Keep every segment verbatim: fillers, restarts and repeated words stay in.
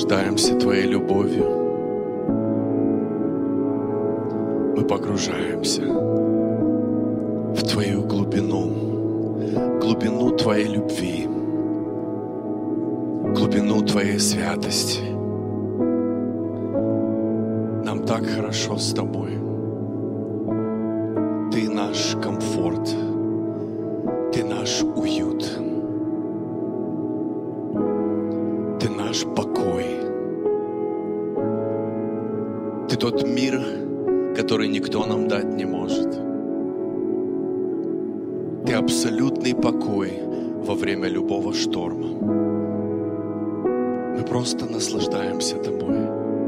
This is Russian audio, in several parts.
наслаждаемся Твоей любовью. Мы погружаемся в Твою глубину, глубину Твоей любви, глубину Твоей святости. Нам так хорошо с Тобой. Ты наш комфорт, Ты наш уют, Ты наш покой. Ты тот мир, который никто нам дать не может. Ты абсолютный покой во время любого шторма. Мы просто наслаждаемся Тобой.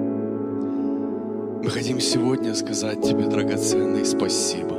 Мы хотим сегодня сказать Тебе, драгоценный, спасибо.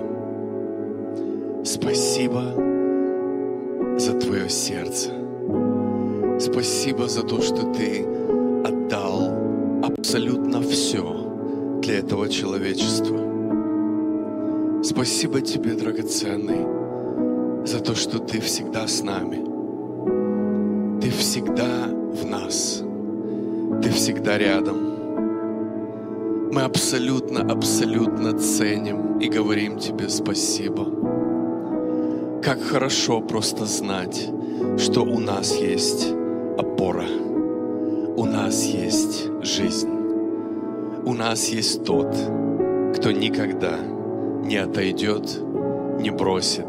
Спасибо за Твое сердце. Спасибо за то, что Ты отдал абсолютно все для этого человечества. Спасибо Тебе, драгоценный, за то, что Ты всегда с нами. Ты всегда в нас. Ты всегда рядом. Мы абсолютно, абсолютно ценим и говорим Тебе спасибо. Как хорошо просто знать, что у нас есть опора, у нас есть жизнь, у нас есть тот, кто никогда не отойдет, не бросит.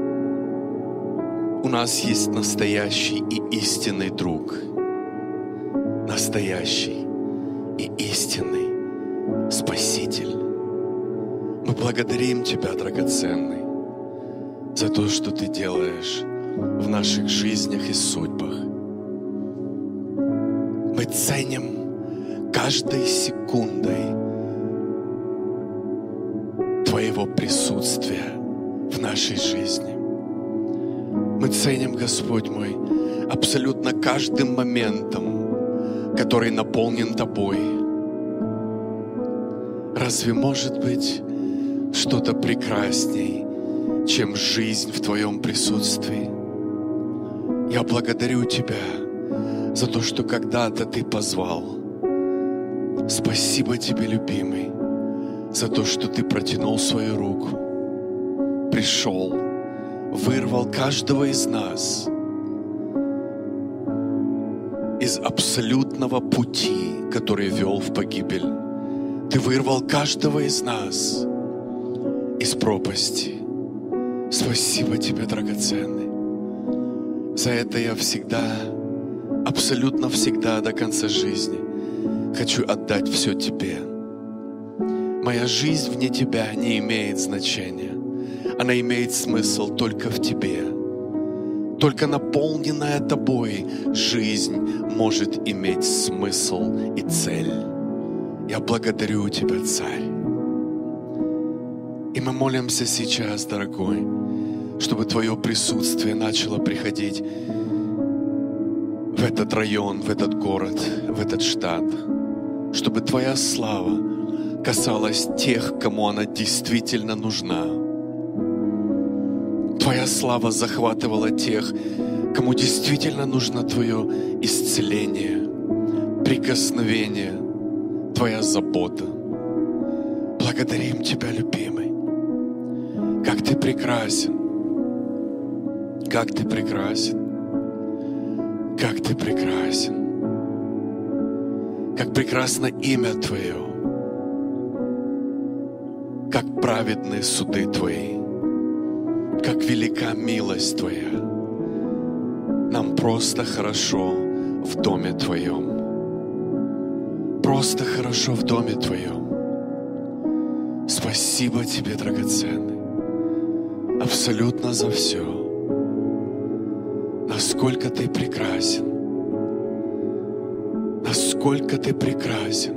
У нас есть настоящий и истинный друг, настоящий и истинный Спаситель. Мы благодарим Тебя, драгоценный, за то, что Ты делаешь в наших жизнях и судьбах. Мы ценим каждой секундой Твоего присутствия в нашей жизни. Мы ценим, Господь мой, абсолютно каждым моментом, который наполнен Тобой. Разве может быть что-то прекрасней, чем жизнь в Твоем присутствии? Я благодарю Тебя за то, что когда-то Ты позвал. Спасибо Тебе, любимый, за то, что Ты протянул свою руку, пришел, вырвал каждого из нас из абсолютного пути, который вел в погибель. Ты вырвал каждого из нас из пропасти. Спасибо Тебе, драгоценный. За это я всегда, абсолютно всегда до конца жизни хочу отдать все Тебе. Моя жизнь вне Тебя не имеет значения. Она имеет смысл только в Тебе. Только наполненная Тобой жизнь может иметь смысл и цель. Я благодарю Тебя, Царь. И мы молимся сейчас, дорогой, чтобы Твое присутствие начало приходить в этот район, в этот город, в этот штат. Чтобы Твоя слава касалась тех, кому она действительно нужна. Твоя слава захватывала тех, кому действительно нужно Твое исцеление, прикосновение, Твоя забота. Благодарим Тебя, любимый. Как Ты прекрасен. Как Ты прекрасен. Как Ты прекрасен. Как прекрасно имя Твое. Как праведны суды Твои. Как велика милость Твоя. Нам просто хорошо в доме Твоем. Просто хорошо в доме Твоем. Спасибо Тебе, драгоценный, абсолютно за все. Насколько Ты прекрасен. Насколько Ты прекрасен.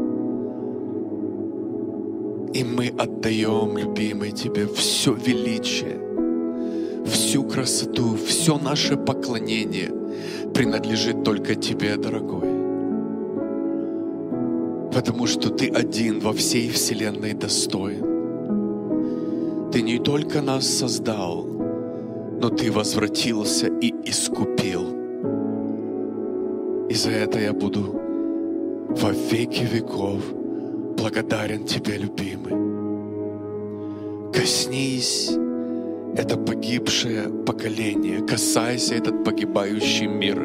И мы отдаем, любимый, Тебе все величие, всю красоту, все наше поклонение принадлежит только Тебе, дорогой. Потому что Ты один во всей вселенной достоин. Ты не только нас создал, но Ты возвратился и искупил. И за это я буду во веки веков. Благодарен Тебе, любимый. Коснись это погибшее поколение, касайся этот погибающий мир.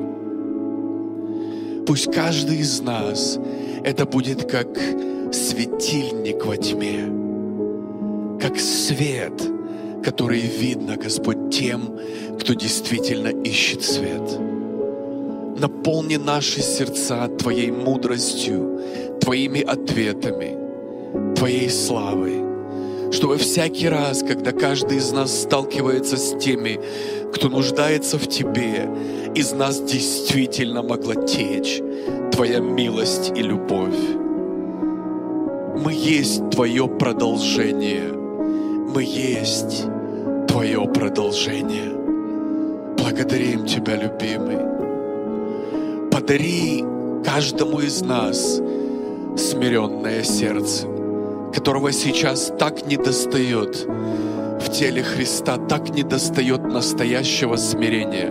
Пусть каждый из нас это будет как светильник во тьме, как свет, который видно, Господь, тем, кто действительно ищет свет. Наполни наши сердца Твоей мудростью, Твоими ответами, Твоей славой, чтобы всякий раз, когда каждый из нас сталкивается с теми, кто нуждается в Тебе, из нас действительно могла течь Твоя милость и любовь. Мы есть Твое продолжение. Мы есть Твое продолжение. Благодарим Тебя, любимый. Подари каждому из нас смиренное сердце, которого сейчас так недостает в теле Христа, так недостает настоящего смирения.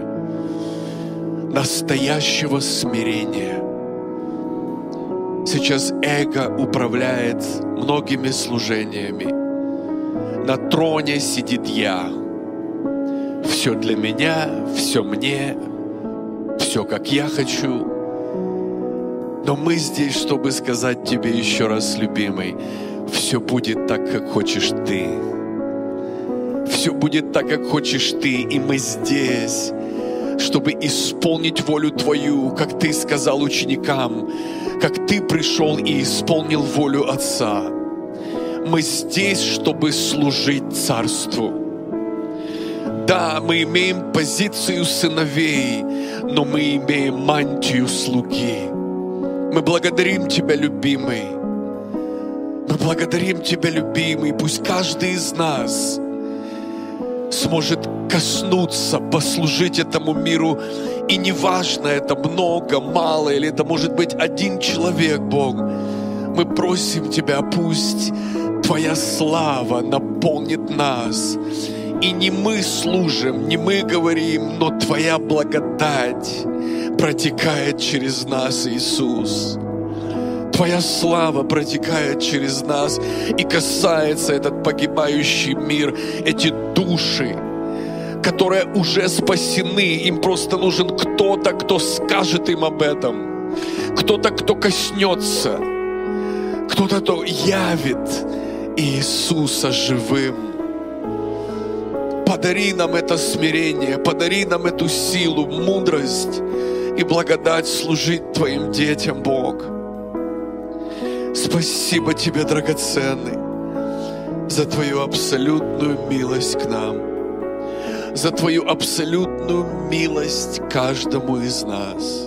Настоящего смирения. Сейчас эго управляет многими служениями. На троне сидит я. Все для меня, все мне, все как я хочу. Но мы здесь, чтобы сказать Тебе еще раз, любимый, все будет так, как хочешь Ты. Все будет так, как хочешь Ты. И мы здесь, чтобы исполнить волю Твою, как Ты сказал ученикам, как Ты пришел и исполнил волю Отца. Мы здесь, чтобы служить Царству. Да, мы имеем позицию сыновей, но мы имеем мантию слуги. Мы благодарим Тебя, любимый. Мы благодарим Тебя, любимый. Пусть каждый из нас сможет коснуться, послужить этому миру. И неважно, это много, мало, или это может быть один человек, Бог. Мы просим Тебя, пусть Твоя слава наполнит нас. И не мы служим, не мы говорим, но Твоя благодать протекает через нас, Иисус. Твоя слава протекает через нас и касается этот погибающий мир, эти души, которые уже спасены. Им просто нужен кто-то, кто скажет им об этом. Кто-то, кто коснется. Кто-то, кто явит Иисуса живым. Подари нам это смирение, подари нам эту силу, мудрость и благодать служить Твоим детям, Бог. Спасибо Тебе, драгоценный, за Твою абсолютную милость к нам, за Твою абсолютную милость каждому из нас.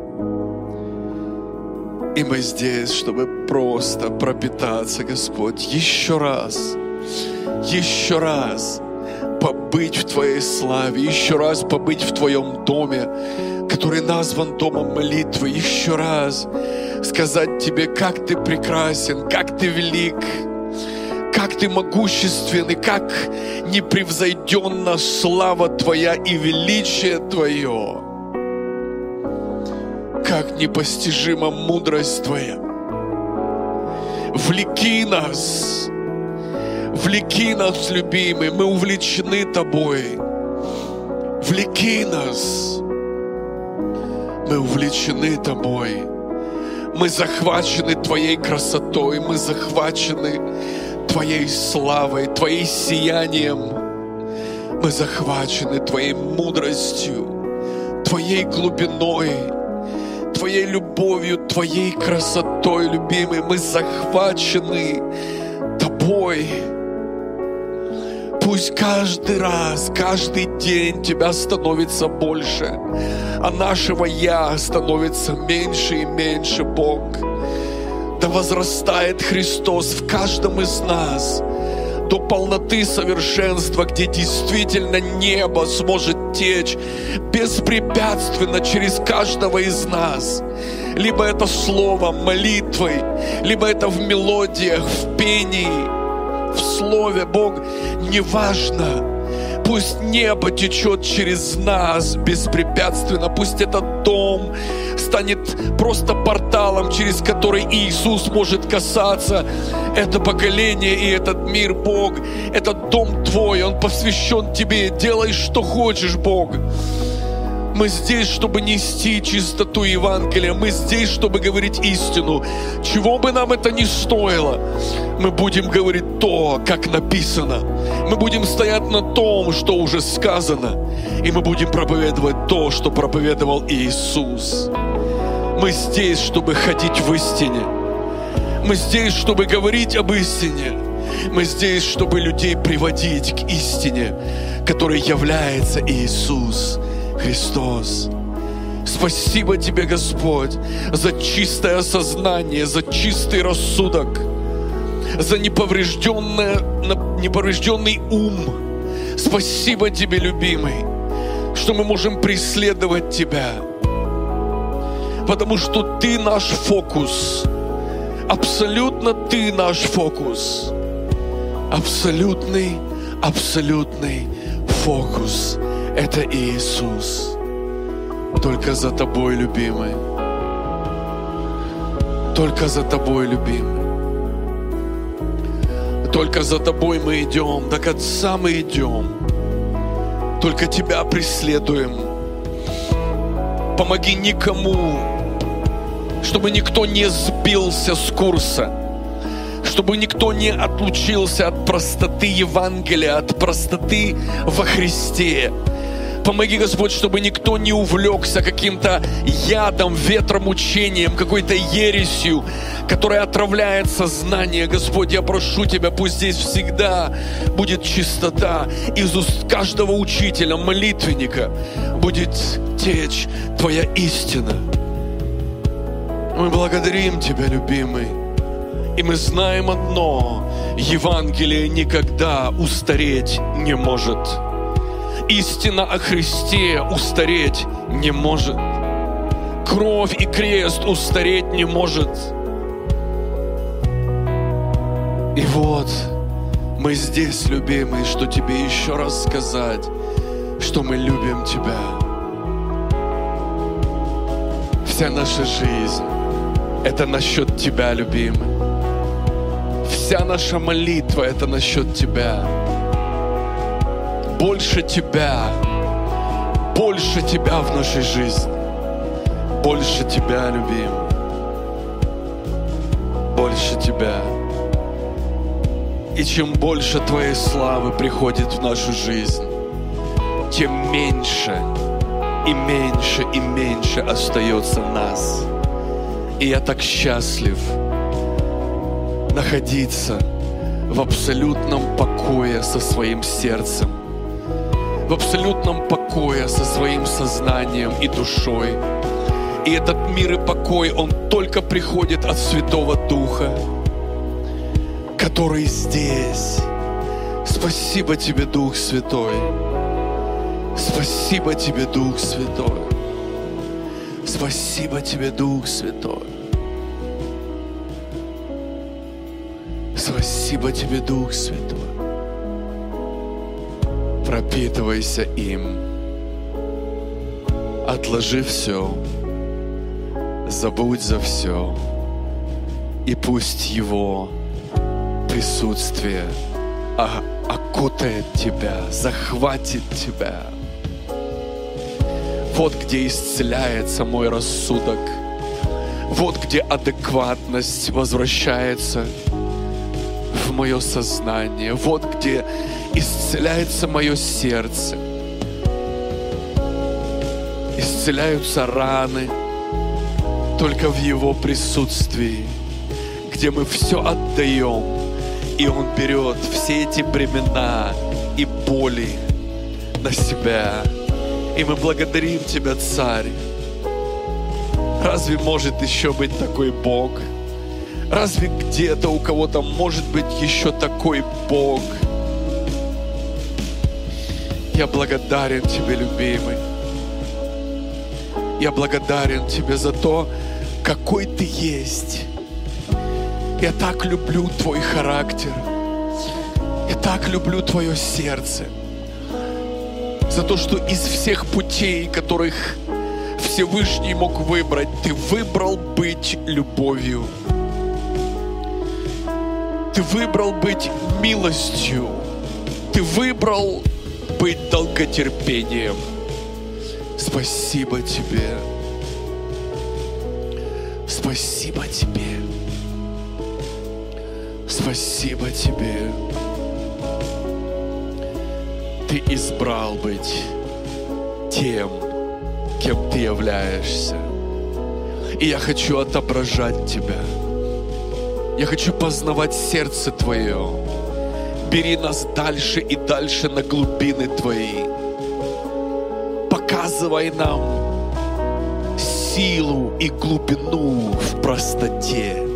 И мы здесь, чтобы просто пропитаться, Господь, еще раз, еще раз побыть в Твоей славе, еще раз побыть в Твоем доме, который назван домом молитвы, еще раз сказать Тебе, как Ты прекрасен, как Ты велик, как Ты могущественный, как непревзойденна слава Твоя и величие Твое, как непостижима мудрость Твоя. Влеки нас, влеки нас, любимый, мы увлечены Тобой. Влеки нас, мы увлечены Тобой. Мы захвачены Твоей красотой, мы захвачены Твоей славой, Твоим сиянием. Мы захвачены Твоей мудростью, Твоей глубиной, Твоей любовью, Твоей красотой, любимый. Мы захвачены Тобой. Пусть каждый раз, каждый день Тебя становится больше, а нашего «Я» становится меньше и меньше, Бог. Да возрастает Христос в каждом из нас до полноты совершенства, где действительно небо сможет течь беспрепятственно через каждого из нас. Либо это словом, молитвой, либо это в мелодиях, в пении, в слове, Бог, неважно. Пусть небо течет через нас беспрепятственно. Пусть этот дом станет просто порталом, через который Иисус может касаться это поколение и этот мир, Бог. Этот дом Твой, он посвящен Тебе. Делай, что хочешь, Бог. Мы здесь, чтобы нести чистоту Евангелия. Мы здесь, чтобы говорить истину. Чего бы нам это ни стоило, мы будем говорить то, как написано. Мы будем стоять на том, что уже сказано. И мы будем проповедовать то, что проповедовал Иисус. Мы здесь, чтобы ходить в истине. Мы здесь, чтобы говорить об истине. Мы здесь, чтобы людей приводить к истине, которой является Иисус Христос. Спасибо Тебе, Господь, за чистое сознание, за чистый рассудок, за неповрежденное, неповрежденный ум. Спасибо Тебе, любимый, что мы можем преследовать Тебя, потому что Ты наш фокус. Абсолютно Ты наш фокус. Абсолютный, абсолютный фокус. Это Иисус. Только за Тобой, любимый. Только за Тобой, любимый. Только за Тобой мы идем. До конца мы идем. Только Тебя преследуем. Помоги никому, чтобы никто не сбился с курса, чтобы никто не отлучился от простоты Евангелия, от простоты во Христе. Помоги, Господь, чтобы никто не увлекся каким-то ядом, ветром, учением, какой-то ересью, которая отравляет сознание. Господь, я прошу Тебя, пусть здесь всегда будет чистота. Из уст каждого учителя, молитвенника будет течь Твоя истина. Мы благодарим Тебя, любимый. И мы знаем одно: Евангелие никогда устареть не может. Истина о Христе устареть не может. Кровь и крест устареть не может. И вот мы здесь, любимый, что Тебе еще раз сказать, что мы любим Тебя. Вся наша жизнь — это насчет Тебя, любимый. Вся наша молитва — это насчет Тебя. Больше Тебя, больше Тебя в нашей жизни. Больше Тебя, любимый. Больше Тебя. И чем больше Твоей славы приходит в нашу жизнь, тем меньше и меньше и меньше остается нас. И я так счастлив находиться в абсолютном покое со своим сердцем, в абсолютном покое со своим сознанием и душой. И этот мир и покой, он только приходит от Святого Духа, который здесь. Спасибо Тебе, Дух Святой. Спасибо Тебе, Дух Святой. Спасибо Тебе, Дух Святой. Спасибо Тебе, Дух Святой. Пропитывайся им. Отложи все. Забудь за все. И пусть Его присутствие окутает тебя, захватит тебя. Вот где исцеляется мой рассудок. Вот где адекватность возвращается в мое сознание. Вот где исцеляется мое сердце. Исцеляются раны только в Его присутствии, где мы все отдаем, и Он берет все эти бремена и боли на себя. И мы благодарим Тебя, Царь. Разве может еще быть такой Бог? Разве где-то у кого-то может быть еще такой Бог? Я благодарен Тебе, любимый. Я благодарен Тебе за то, какой Ты есть. Я так люблю Твой характер. Я так люблю Твое сердце. за то, что из всех путей, которых Всевышний мог выбрать, Ты выбрал быть любовью. Ты выбрал быть милостью. Ты выбрал быть долготерпением. Спасибо Тебе. Спасибо Тебе. Спасибо Тебе. Ты избрал быть тем, кем Ты являешься. И я хочу отображать Тебя. Я хочу познавать сердце Твое. Бери нас дальше и дальше на глубины Твои. Показывай нам силу и глубину в простоте.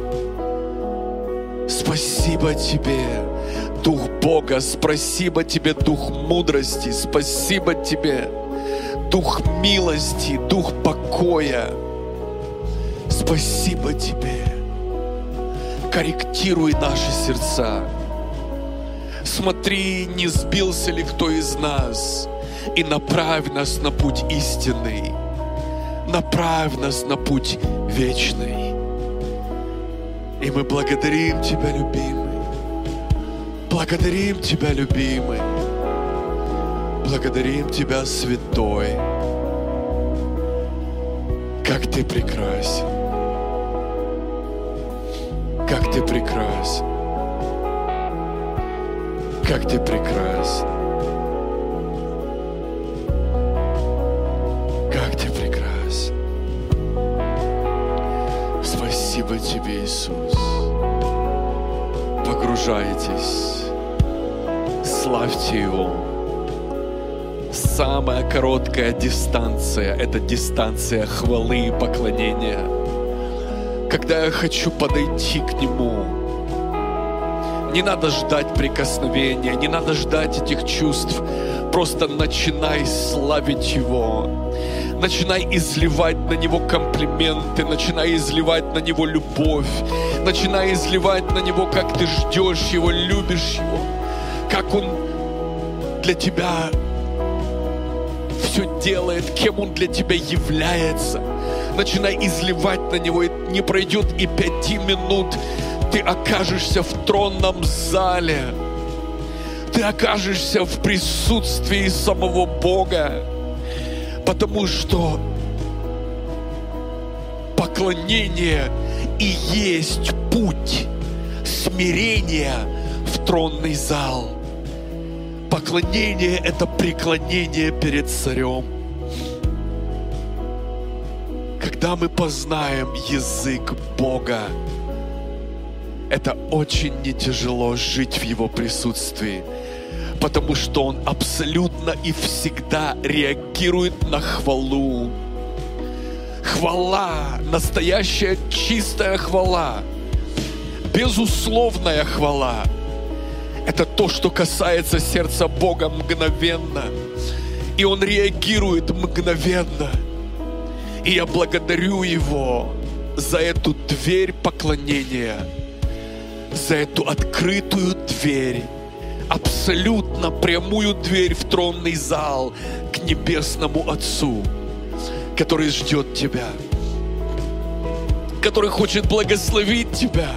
Спасибо Тебе, Дух Бога. Спасибо Тебе, Дух мудрости. Спасибо Тебе, Дух милости, Дух покоя. Спасибо Тебе. Корректируй наши сердца. Смотри, не сбился ли кто из нас, и направь нас на путь истинный. Направь нас на путь вечный. И мы благодарим Тебя, любимый. Благодарим Тебя, любимый. Благодарим Тебя, святой. Как Ты прекрасен. Как Ты прекрасен. Как Ты прекрасен. Как Ты прекрасен. Спасибо Тебе, Иисус. Погружайтесь. Славьте Его. Самая короткая дистанция – это дистанция хвалы и поклонения. Когда я хочу подойти к Нему, не надо ждать прикосновения, не надо ждать этих чувств. Просто начинай славить Его. Начинай изливать на Него комплименты, начинай изливать на Него любовь, начинай изливать на Него, как ты ждешь Его, любишь Его, как Он для тебя все делает, кем Он для тебя является. Начинай изливать на Него, и не пройдет и пяти минут, ты окажешься в тронном зале, ты окажешься в присутствии самого Бога, потому что поклонение и есть путь смирения в тронный зал. Поклонение – это преклонение перед царем. Когда мы познаем язык Бога, это очень не тяжело жить в Его присутствии, потому что Он абсолютно и всегда реагирует на хвалу. Хвала, настоящая чистая хвала, безусловная хвала – это то, что касается сердца Бога мгновенно, и Он реагирует мгновенно. И я благодарю Его за эту дверь поклонения, за эту открытую дверь, абсолютно прямую дверь в тронный зал к Небесному Отцу, который ждет тебя, который хочет благословить тебя.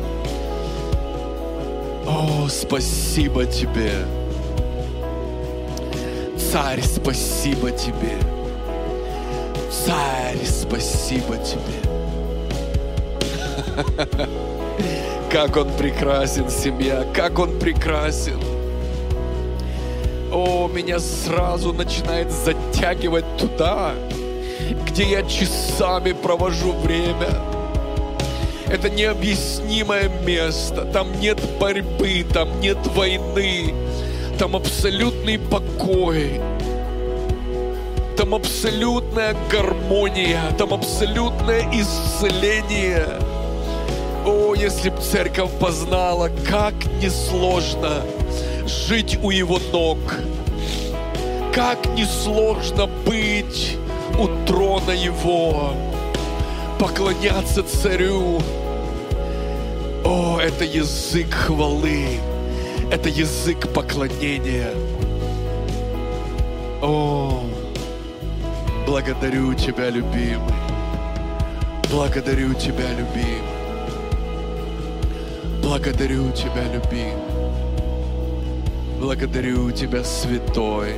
О, спасибо Тебе, Царь, спасибо Тебе, Царь, спасибо Тебе. Как Он прекрасен, семья, как Он прекрасен. О, меня сразу начинает затягивать туда, где я часами провожу время. Это необъяснимое место. Там нет борьбы, там нет войны. Там абсолютный покой. Там абсолютная гармония. Там абсолютное исцеление. О, если б церковь познала, как несложно жить у Его ног. Как несложно быть у трона Его. Поклоняться Царю. О, это язык хвалы. Это язык поклонения. О, благодарю Тебя, любимый. Благодарю Тебя, любимый. Благодарю Тебя, любимый. Благодарю Тебя, святой.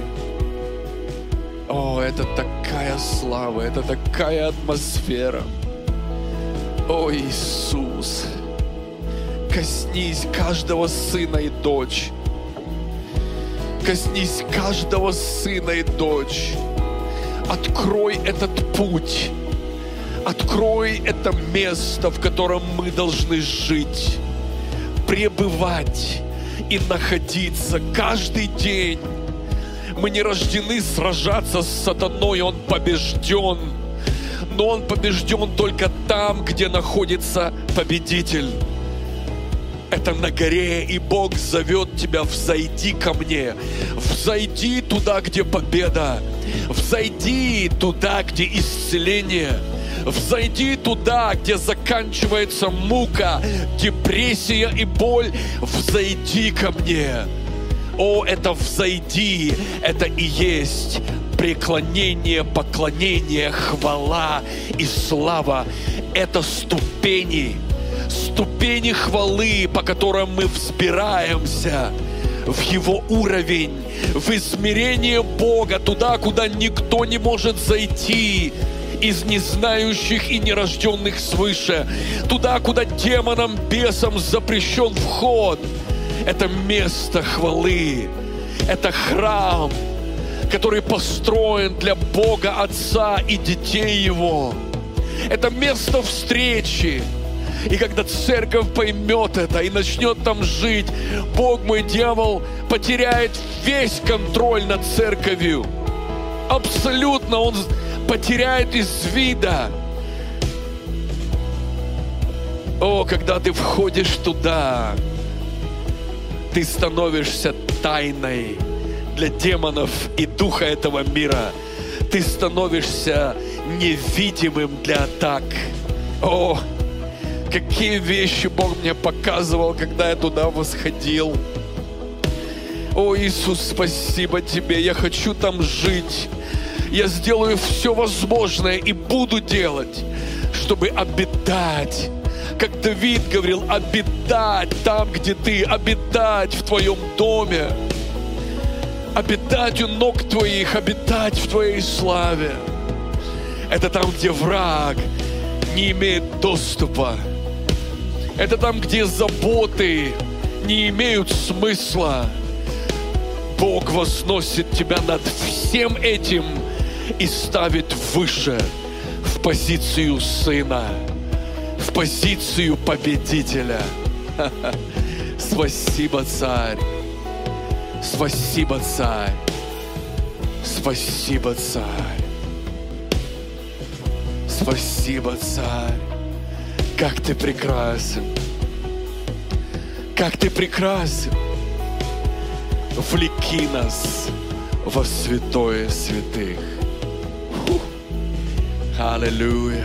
О, это такая слава, это такая атмосфера. О, Иисус, коснись каждого сына и дочь. Коснись каждого сына и дочь. Открой этот путь. Открой это место, в котором мы должны жить, пребывать и находиться каждый день. Мы не рождены сражаться с сатаной, он побежден. Но он побежден только там, где находится победитель. Это на горе, и Бог зовет тебя: взойди ко мне, взойди туда, где победа, взойди туда, где исцеление, взойди туда, где заканчивается мука, депрессия и боль, взойди ко мне. О, это взойди, это и есть преклонение, поклонение, хвала и слава. Это ступени, ступени хвалы, по которым мы взбираемся в Его уровень, в измерение Бога, туда, куда никто не может зайти из незнающих и нерожденных свыше, туда, куда демонам, бесам запрещен вход. Это место хвалы, это храм, который построен для Бога Отца и детей Его. Это место встречи. И когда церковь поймет это и начнет там жить, Бог мой, дьявол потеряет весь контроль над церковью. Абсолютно он потеряет из вида. О, когда ты входишь туда, ты становишься тайной для демонов и духа этого мира. Ты становишься невидимым для атак. О, какие вещи Бог мне показывал, когда я туда восходил. О, Иисус, спасибо Тебе. Я хочу там жить. Я сделаю все возможное и буду делать, чтобы обитать. Как Давид говорил, обитать там, где Ты, обитать в Твоем доме, обитать у ног Твоих, обитать в Твоей славе. Это там, где враг не имеет доступа. Это там, где заботы не имеют смысла. Бог возносит тебя над всем этим и ставит выше, в позицию сына, в позицию победителя. Спасибо, Царь. Спасибо, Царь. Спасибо, Царь. Спасибо, Царь. Как Ты прекрасен. Как Ты прекрасен. Влеки нас во святое святых. Фух. Аллилуйя.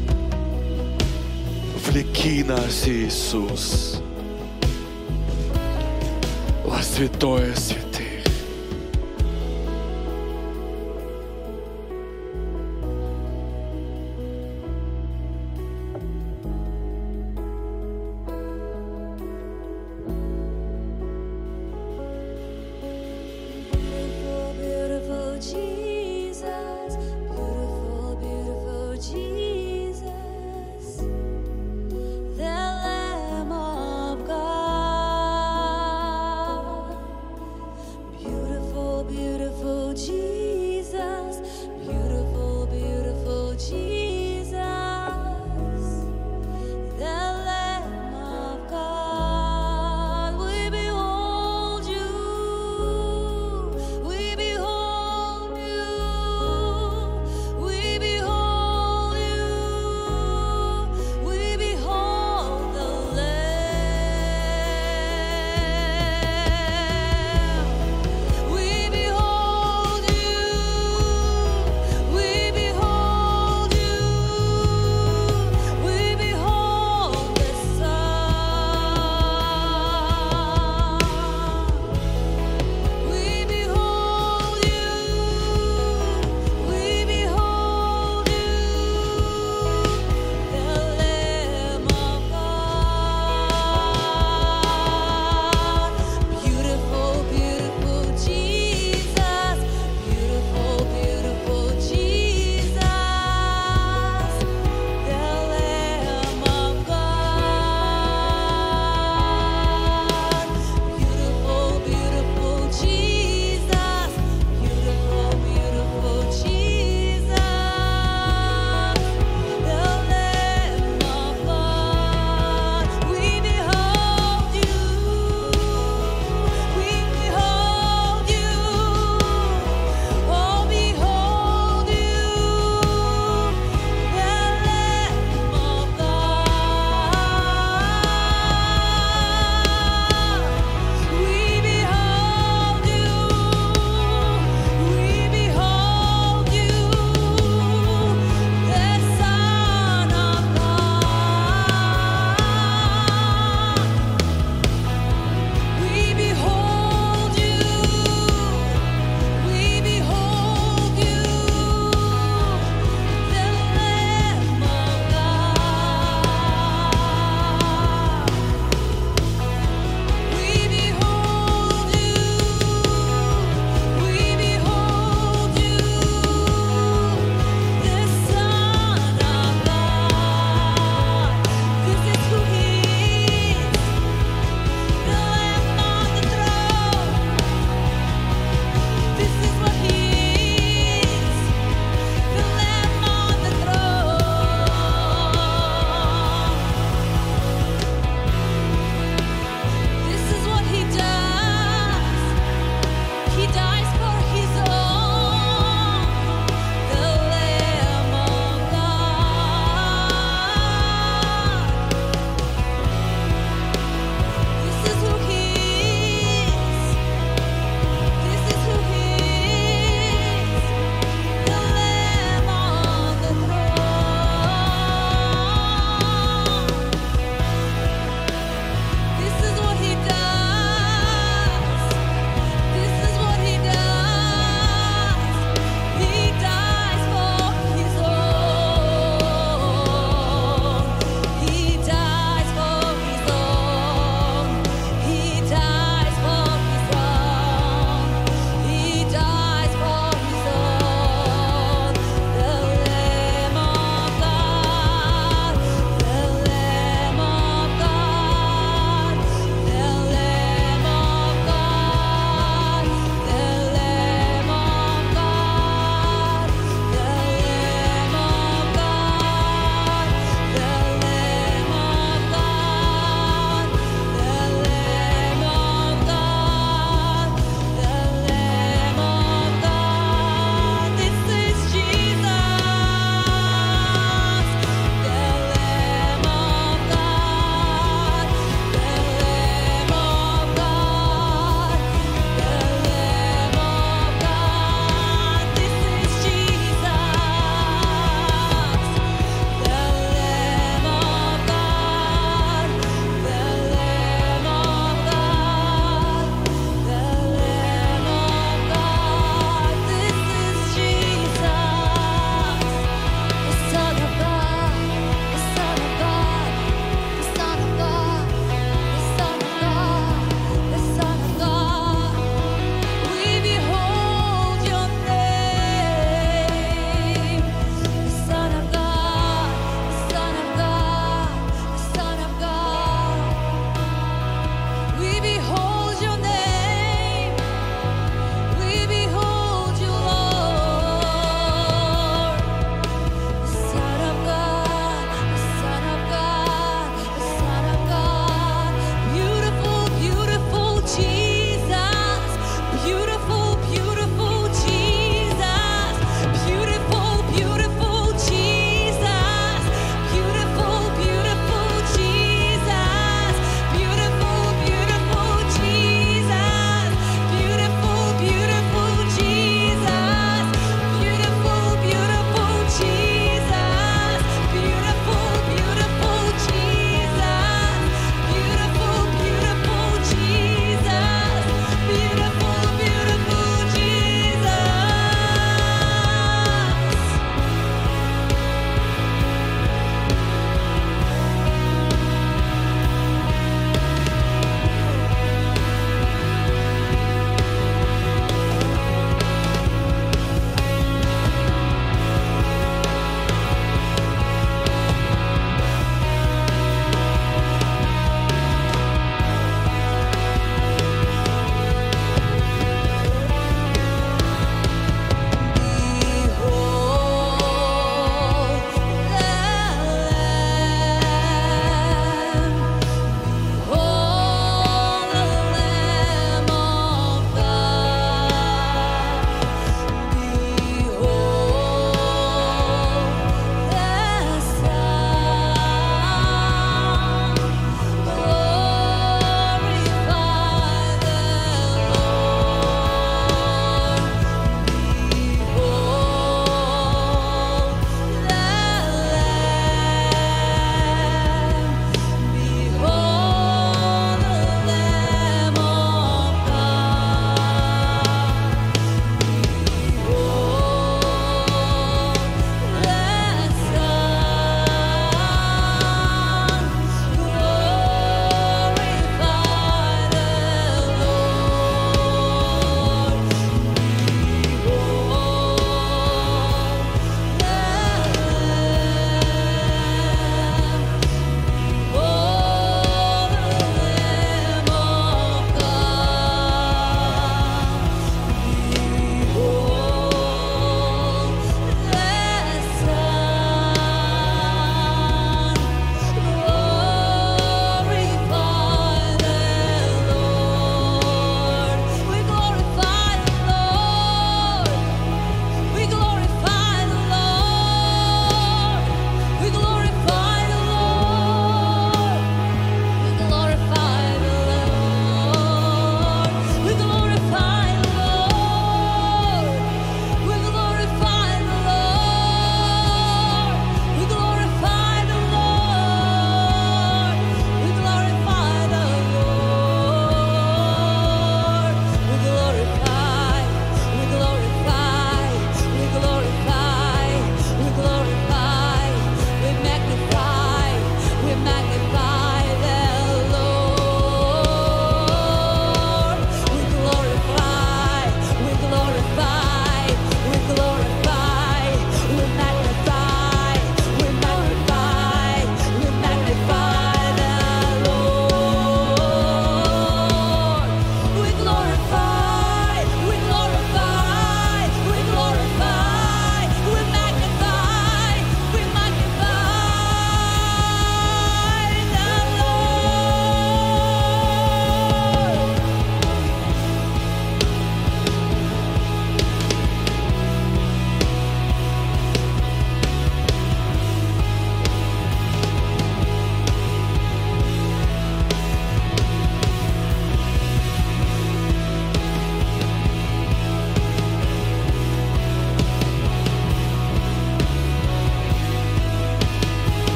Влеки нас, Иисус, во святое святых.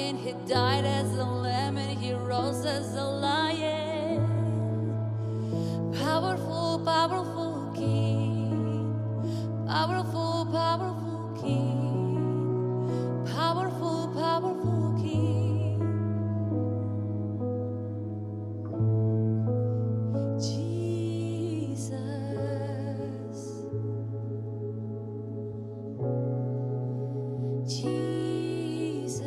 lion, he died as a lamb and he rose as a lion. Powerful, powerful King, powerful, powerful King, powerful, powerful King. Jesus, Jesus,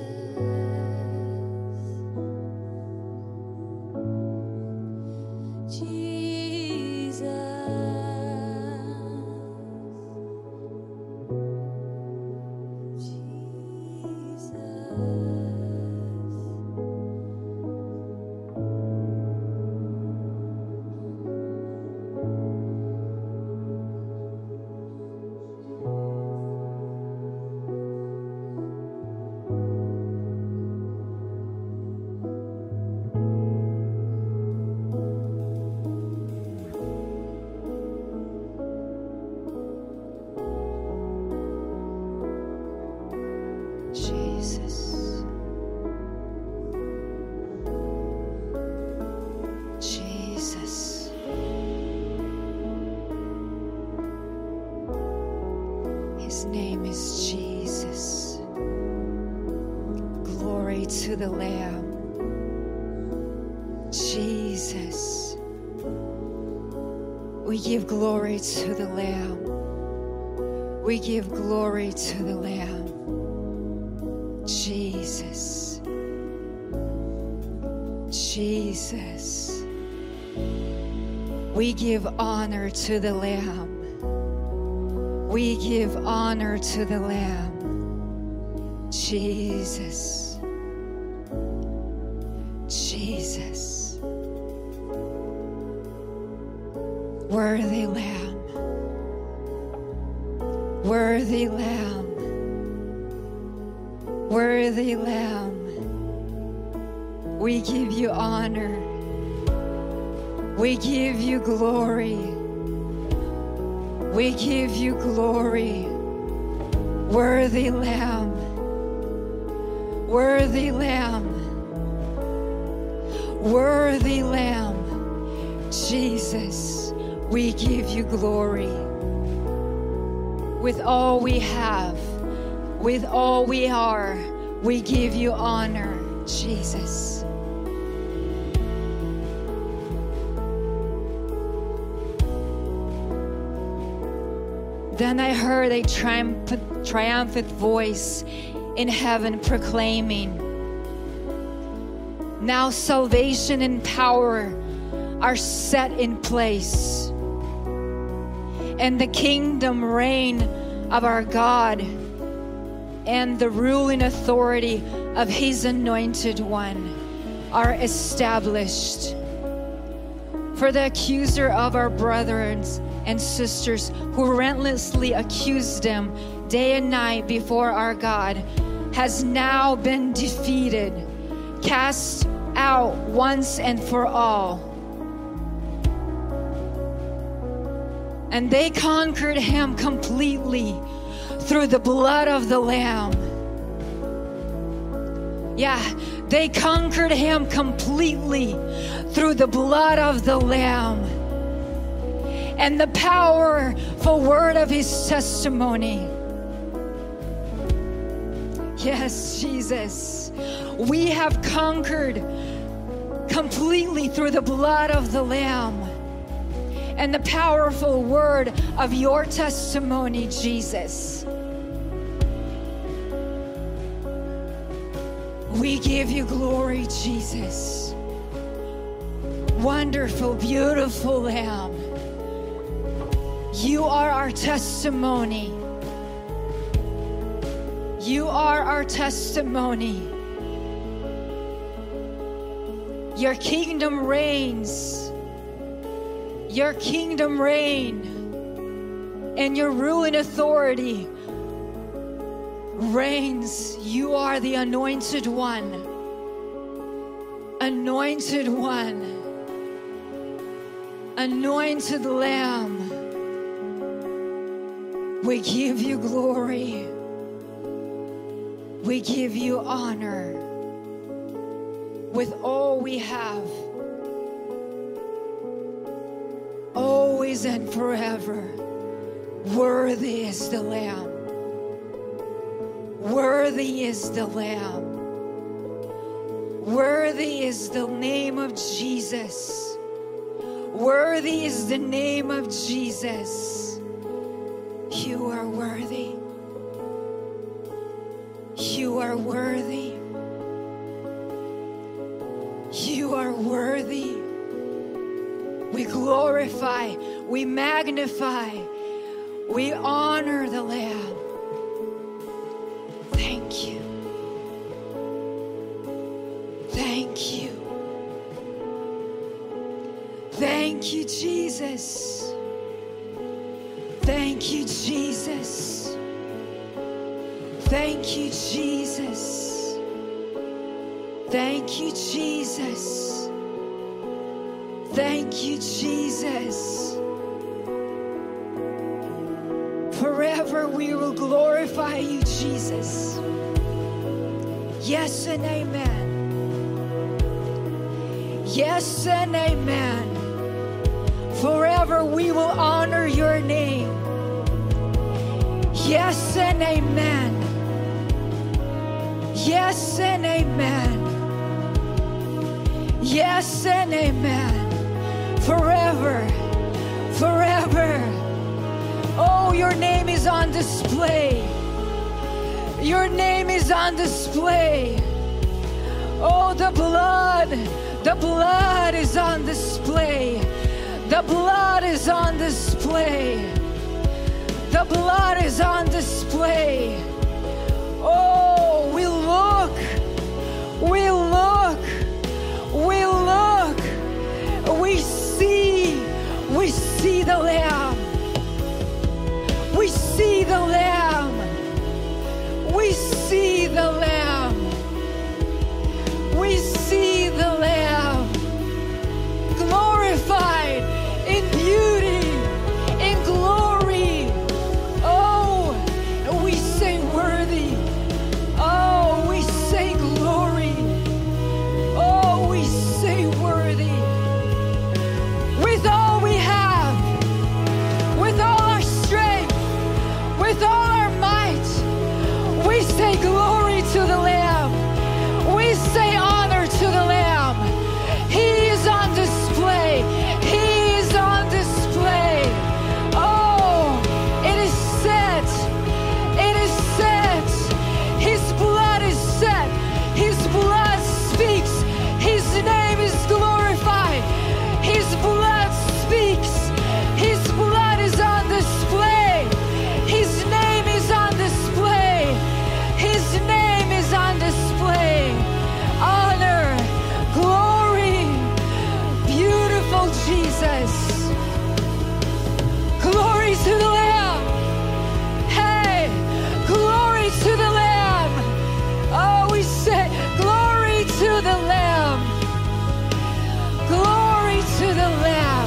Jesus, his name is Jesus. Glory to the Lamb. Jesus, we give glory to the Lamb. We give glory to the Lamb. Jesus, Jesus, we give honor to the Lamb. We give honor to the Lamb. Jesus, Jesus, worthy Lamb, worthy Lamb, worthy Lamb. We give you honor. We give you glory. We give you glory. Worthy Lamb. Worthy Lamb. Worthy Lamb. Jesus, we give you glory. With all we have, with all we are, we give you honor, Jesus. Then I heard a triumphant, triumphant voice in heaven proclaiming, "Now salvation and power are set in place, and the kingdom reign of our God and the ruling authority of his anointed one are established. For the accuser of our brothers and sisters who relentlessly accused them day and night before our God has now been defeated, cast out once and for all. And they conquered him completely through the blood of the Lamb." Yeah, they conquered him completely through the blood of the Lamb and the powerful word of his testimony. Yes, Jesus, we have conquered completely through the blood of the Lamb and the powerful word of your testimony, Jesus. We give you glory, Jesus. Wonderful, beautiful Lamb. You are our testimony. You are our testimony. Your kingdom reigns. Your kingdom reign and your ruling authority reigns. You are the anointed one. Anointed one. Anointed Lamb. We give you glory. We give you honor. with all we have, always and forever. Worthy is the Lamb. Worthy is the Lamb. Worthy is the name of Jesus. Worthy is the name of Jesus. You are worthy. You are worthy. You are worthy. We glorify, we magnify, we honor the Lamb. Thank you. Thank you. Thank you, Jesus. Thank you, Jesus. Thank you, Jesus. Thank you, Jesus. Thank you, Jesus. Forever we will glorify you, Jesus. Yes and amen. Yes and amen. Forever we will honor your name. Yes and amen. Yes and amen. Yes and amen. Forever, forever. Oh, your name is on display. Your name is on display. Oh, the blood, the blood is on display. The blood is on display. The blood is on display. Oh, we look, we look, we look, we see, we see the Lamb. We see the Lamb. We see the Lamb. We see the Lamb. Glorified in beauty, in glory. Oh, we say worthy. Oh, we say glory. Oh, we say worthy. With all we have, with all our strength, with all our might, we say glory to the Lamb. We say honor to the Lamb. He is on display. He is on display. Oh, it is set. It is set. His blood is set. His blood speaks. His name is glorified. His blood speaks. His blood is on display. His name is on display. His name is on display. Honor, glory, beautiful Jesus. Glory to the Lamb. Hey, glory to the Lamb. Oh, we say glory to the Lamb. Glory to the Lamb.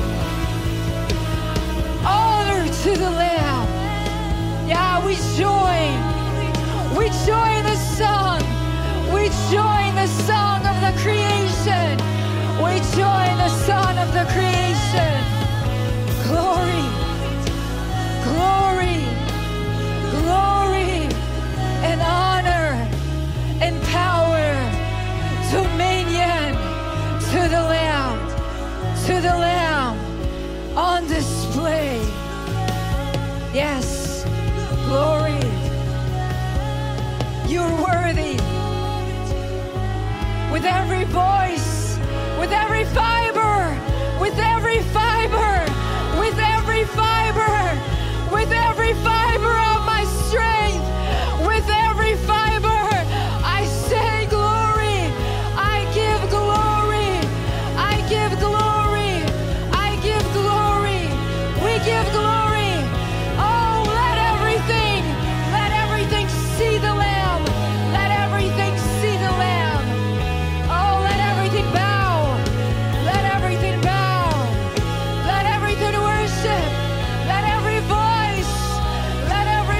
Honor to the Lamb. Yeah, we join. We join the song. We join the song of the creation. We join the song of the creation. Glory, glory, glory, and honor, and power, dominion to the Lamb, to the Lamb on display. Yes, glory. You're worthy. With every voice, with every fiber, with every fiber, with every fiber, with every fiber of my strength, with every fiber, I say glory. I give glory. I give glory. I give glory. We give glory. Oh, let everything, let everything see the Lamb. Let everything see the Lamb. Oh, let everything bow. Let everything bow. Let everything worship. Let every voice, let every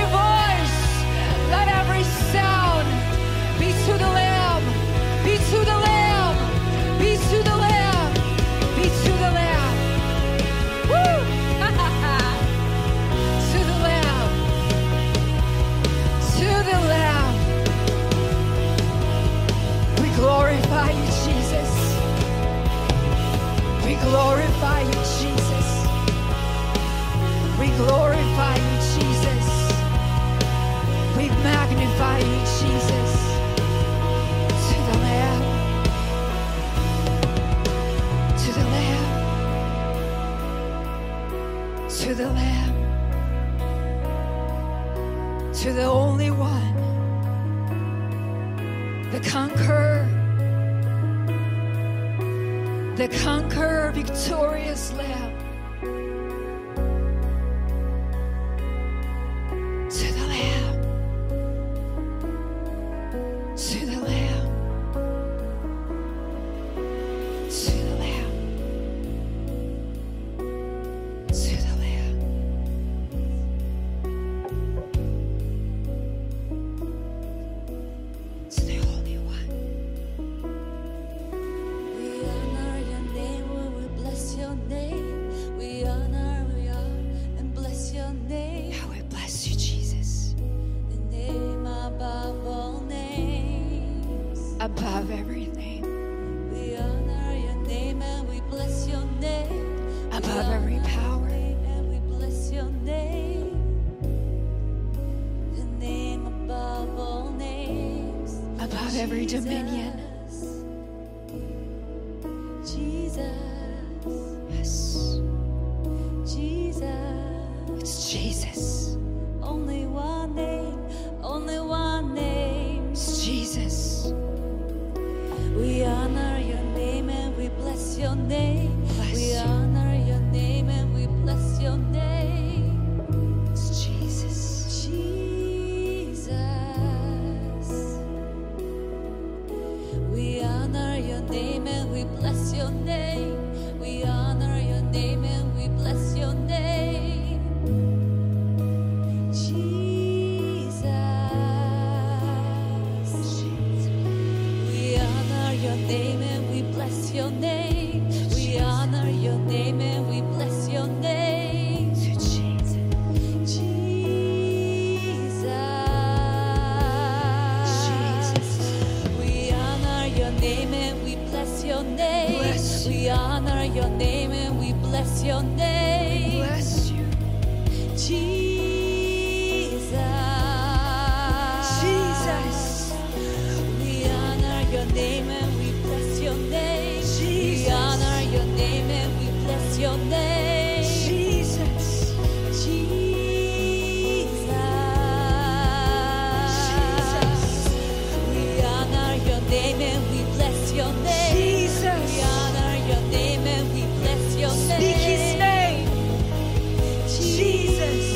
glorify you, Jesus. We glorify you, Jesus. We magnify you, Jesus. To the Lamb. To the Lamb. To the Lamb. To the only one. The conqueror. The conqueror, victorious Lamb. To the Lamb. To the Lamb. To the Lamb. To the Lamb. To the Holy One. We honor your name when we bless your name. We honor, we honor and bless your name. How we bless you, Jesus. The name above all names. Above every name. We honor your name and we bless your name. Above every power. And we bless your name. The name above all names. Above every dominion. Jesus. Yes. Jesus. It's Jesus. Only one name, only one name. It's Jesus. We honor your name and we bless your name. Bless we you. honor your name and we bless your name. It's Jesus. Jesus. We honor your name and we bless your name. We honor your name and we bless your name. Jesus. We honor your name and we bless your name. We honor your name and we bless your name. To Jesus. Jesus. Jesus. We honor your name and we bless your name. Bless you. We honor your name and we bless your name. Bless you. Jesus. Jesus. We honor your name and we bless your name. We Jesus. honor your name and we bless your name. Jesus. Jesus. Jesus. We honor your name and we bless your name. Jesus. We honor your name and we bless your name. Speak his name. Jesus.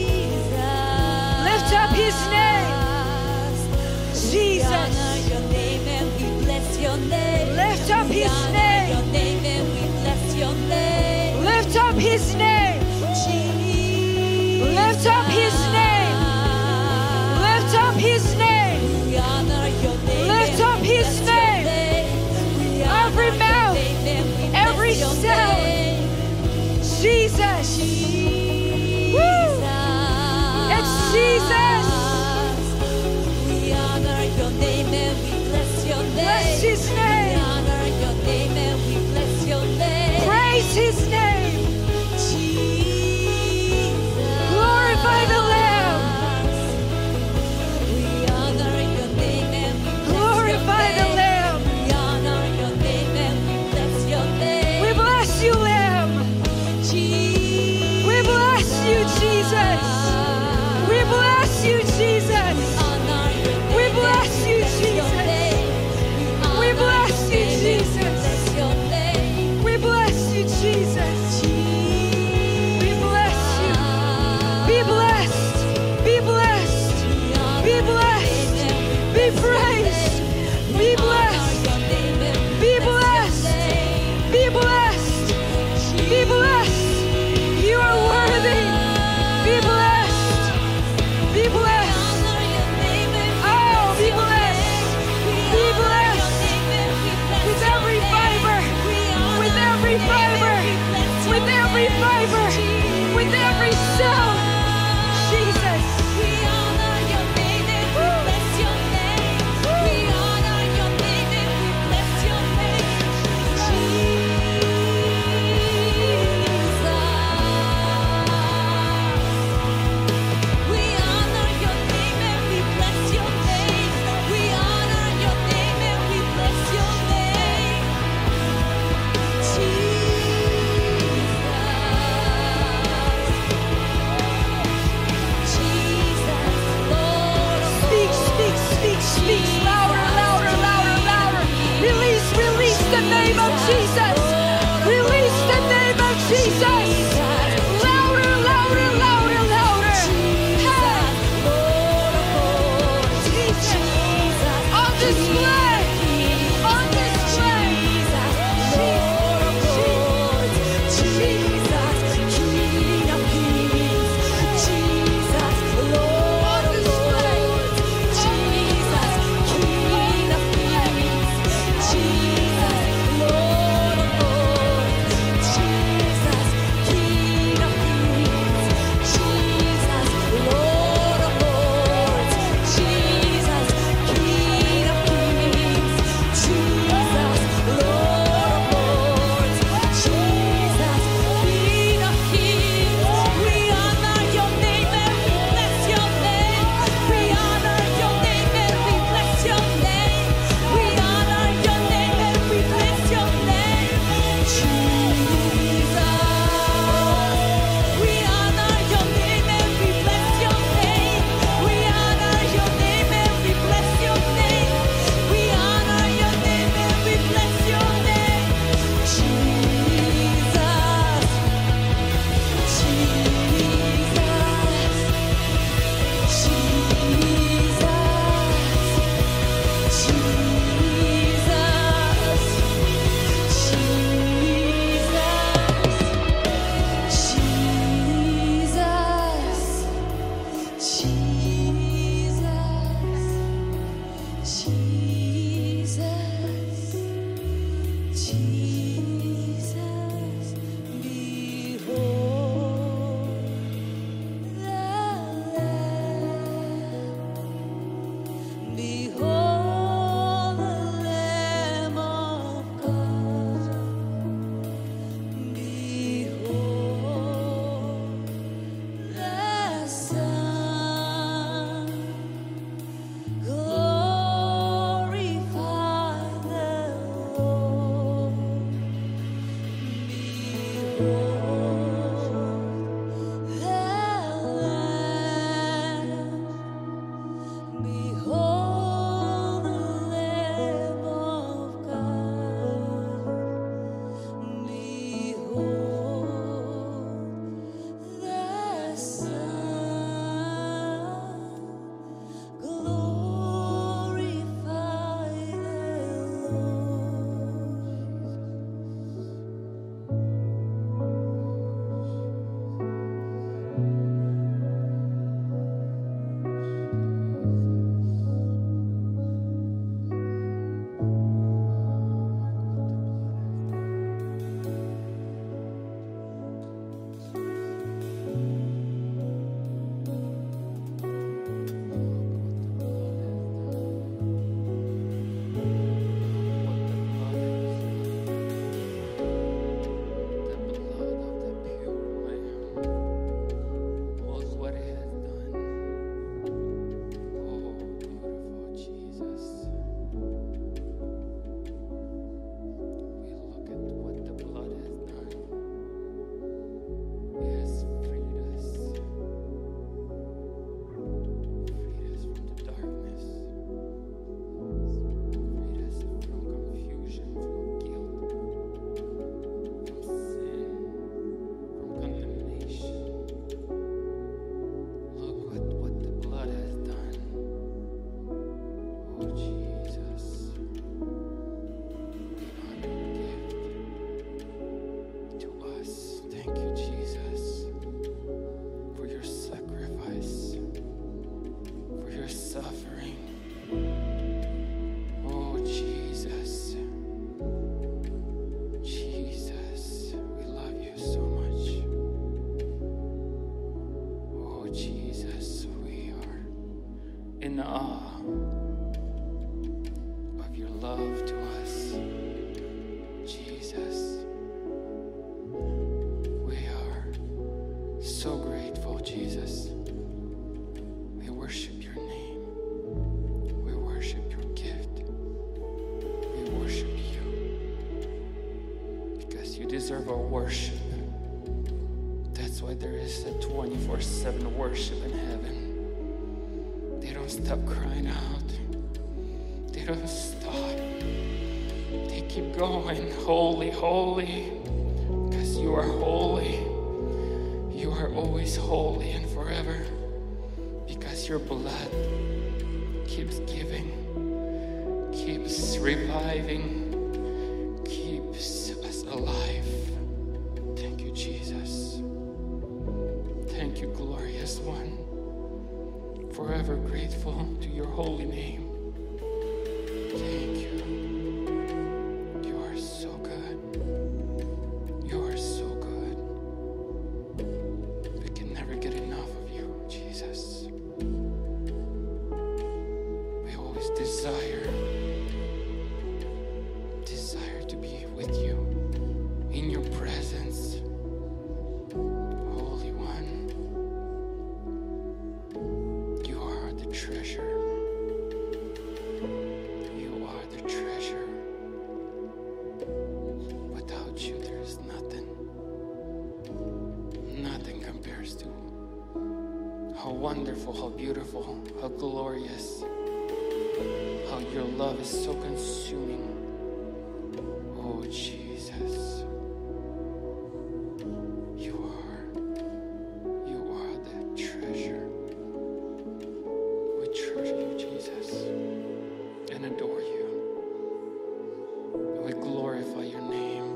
Lift up his name. We honor Jesus. your name and we bless your name. Lift up We his honor name. your name and we bless your name. Lift up his name. Jesus. Lift up his name. Lift up his name. We honor your name. Lift and up we his bless your name. We honor Every your mouth, name and we bless every your sound. name. Jesus. Woo. It's Jesus. We honor your name and we bless your name. Bless his We name. honor your name and we bless your name. Praise his name. Jesus. Jesus. Release the name of Jesus. Louder, louder, louder, louder. Hey. Jesus. On display. On display. in awe of your love to us, Jesus. We are so grateful, Jesus. We worship your name. We worship your gift. We worship you because you deserve our worship. That's why there is a twenty-four seven worship in heaven. They don't stop crying out. They don't stop. They keep going. Holy, holy, because you are holy. You are always holy and forever, because your blood keeps giving, keeps reviving, keeps us alive. Thank you, Jesus. Thank you, glorious one. Forever grateful to your holy name. Thank you. You are so good. You are so good. We can never get enough of you, Jesus. We always desire, desire to be with you, in your presence. Holy One, you are the treasure. You are the treasure. Without you, there is nothing. Nothing compares to how wonderful, how beautiful, how glorious, how your love is so consuming. Oh, Jesus. You are, you are the treasure. We treasure you, Jesus, and adore you. We glorify your name.